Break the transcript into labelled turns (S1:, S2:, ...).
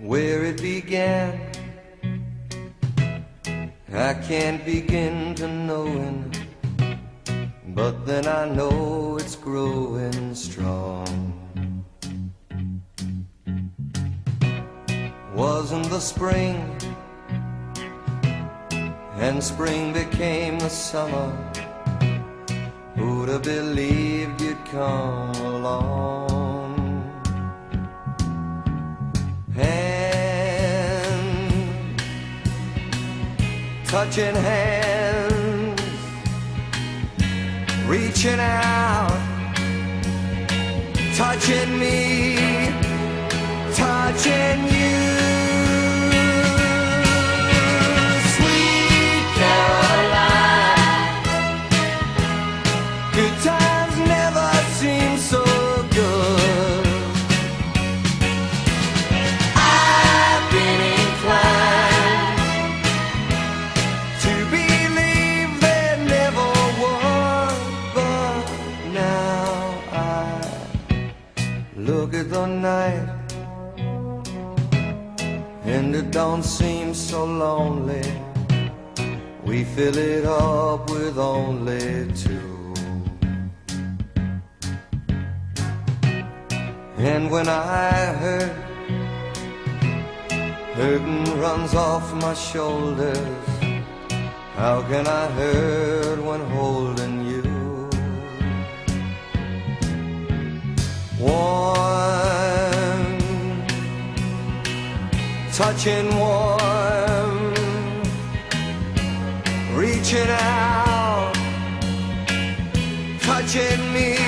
S1: where it began. I can't begin to knowing, but then I know it's growing strong. Wasn't the spring, and spring became the summer. Who'd have believed you'd come along? Hand, touching hands, reaching out, touching me, touching you. Sweet Caroline, good times never seem so good. I've been inclined to believe there never was, but now I look at the night and it don't seem so lonely. We fill it up with only two. And when I hurt, hurting runs off my shoulders. How can I hurt when holding you? Warm, touching warm, reaching out, touching me,